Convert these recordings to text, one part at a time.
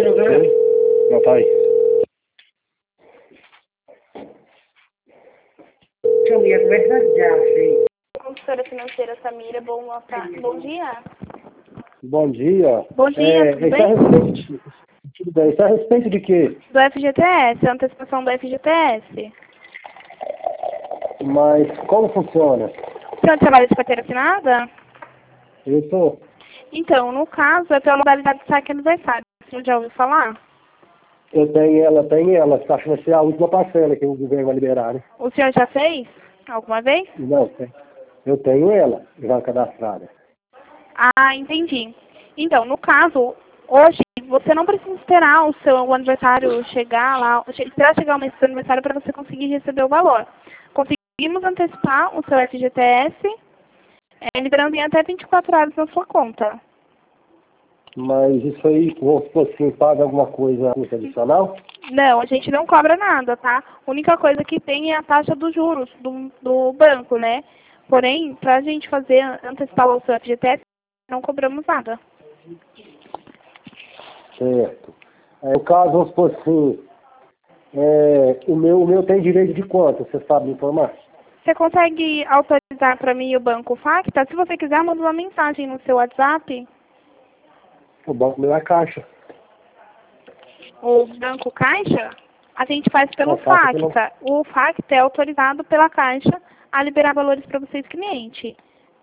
Não, tá aí. Consultora financeira Samira, bom dia. Bom dia. Bom dia, tudo bem? Tudo bem. Isso é a respeito de quê? Do FGTS, antecipação do FGTS. Mas como funciona? O senhor trabalha de carteira assinada? Eu tô. Então, no caso, é pela modalidade de saque aniversário. O senhor já ouviu falar? Eu tenho ela. Tá achando que é a última parcela que o governo vai liberar, né? O senhor já fez? Alguma vez? Não, eu tenho ela já cadastrada. Ah, entendi. Então, no caso, hoje, você não precisa esperar o aniversário chegar lá, esperar chegar o mês do seu aniversário para você conseguir receber o valor. Conseguimos antecipar o seu FGTS, liberando em até 24 horas na sua conta. Mas isso aí, vamos supor assim, paga alguma coisa adicional? Não, a gente não cobra nada, tá? A única coisa que tem é a taxa dos juros do banco, né? Porém, para a gente fazer, antecipar o seu FGTS, não cobramos nada. Certo. No caso, vamos supor assim, o meu tem direito de quanto? Você sabe me informar? Você consegue autorizar para mim o banco Facta? Se você quiser, manda uma mensagem no seu WhatsApp. O banco meu é Caixa. O banco Caixa, a gente faz pelo Caixa que não... Facta. O Facta é autorizado pela Caixa a liberar valores para vocês, cliente.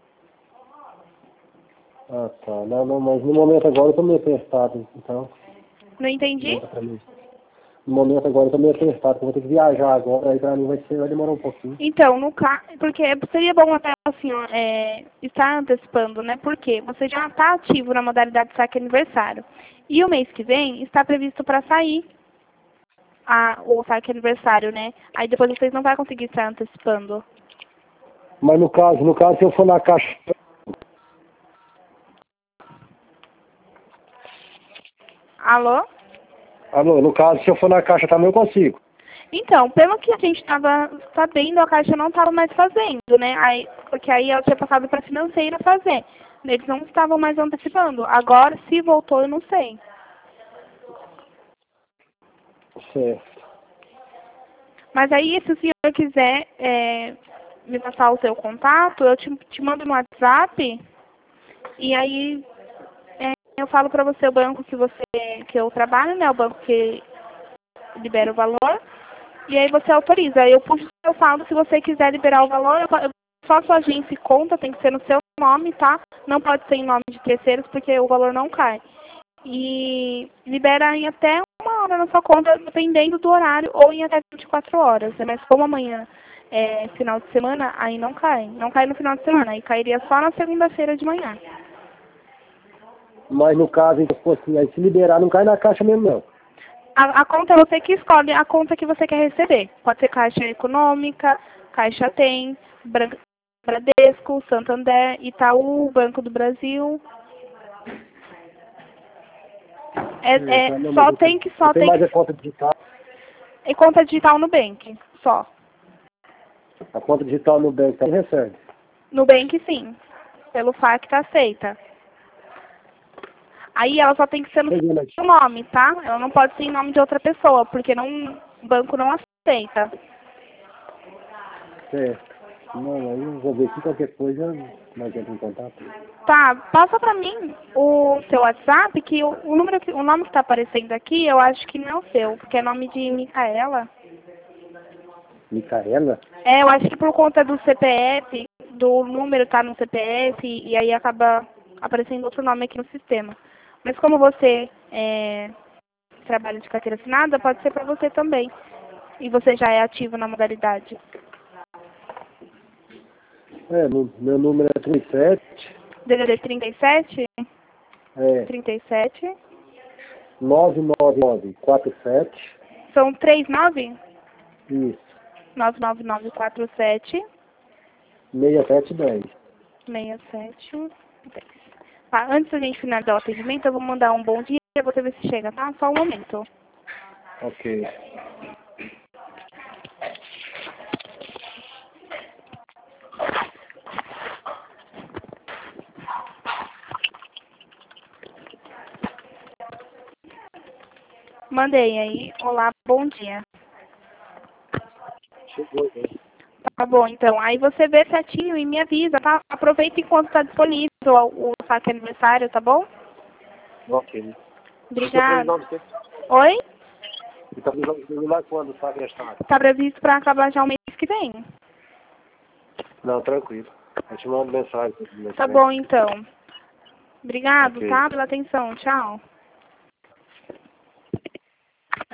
Ah, tá. Não, mas no momento agora eu tô meio apertado, então. Não entendi? Conta pra mim. No momento agora eu tô meio apertado, porque eu vou ter que viajar agora, aí pra mim vai demorar um pouquinho. Então, porque seria bom até assim, ó, estar antecipando, né? Porque você já está ativo na modalidade saque aniversário. E o mês que vem está previsto para sair o saque aniversário, né? Aí depois vocês não vão conseguir estar antecipando. Mas no caso, se eu for na Caixa... Alô? Alô, no caso, se eu for na Caixa também eu consigo. Então, pelo que a gente estava sabendo, a Caixa não estava mais fazendo, né? Porque aí ela tinha passado para a financeira fazer. Eles não estavam mais antecipando. Agora, se voltou, eu não sei. Certo. Mas aí, se o senhor quiser me passar o seu contato, eu te mando no WhatsApp e aí eu falo para você o banco que eu trabalho, né? O banco que libera o valor. E aí você autoriza. Eu puxo o seu saldo, se você quiser liberar o valor, só sua agência e conta, tem que ser no seu nome, tá? Não pode ser em nome de terceiros, porque o valor não cai. E libera em até 1 hora na sua conta, dependendo do horário, ou em até 24 horas. Né? Mas como amanhã é final de semana, aí não cai. Não cai no final de semana, aí cairia só na segunda-feira de manhã. Mas no caso, então, assim, aí se liberar não cai na Caixa mesmo, não. A conta é você que escolhe a conta que você quer receber. Pode ser Caixa Econômica, Caixa Tem, Bradesco, Santander, Itaú, Banco do Brasil. Só tem que. Tem mais a conta digital. E conta digital no Nubank, só. A conta digital no banco também recebe. Nubank sim. Pelo Facta aceita. Aí ela só tem que ser no seu nome, tá? Ela não pode ser em nome de outra pessoa, porque o banco não aceita. Certo. Não, aí eu vou ver se qualquer coisa nós entramos em contato. Tá, passa pra mim o seu WhatsApp, que o nome que tá aparecendo aqui, eu acho que não é o seu, porque é nome de Micaela. Micaela? Eu acho que por conta do CPF, do número tá no CPF, e aí acaba aparecendo outro nome aqui no sistema. Mas como você trabalha de carteira assinada, pode ser para você também. E você já é ativo na modalidade. Meu número é 37. DDD 37? É. 37. 99947. São 39? Isso. 99947. 6710. 6710. Tá, antes da gente finalizar o atendimento, eu vou mandar um bom dia pra você ver se chega, tá? Só um momento. Ok. Mandei aí. Olá, bom dia. Chegou, hein? Tá bom, então. Aí você vê certinho e me avisa, tá? Aproveita enquanto está disponível o saque aniversário, tá bom? Ok. Obrigada. Oi? E tá precisando lá quando, sabe, aniversário? Tá previsto para acabar já o mês que vem. Não, tranquilo. Eu te mando mensagem. Tá bom, então. Obrigado, Ok. tá? Pela atenção. Tchau.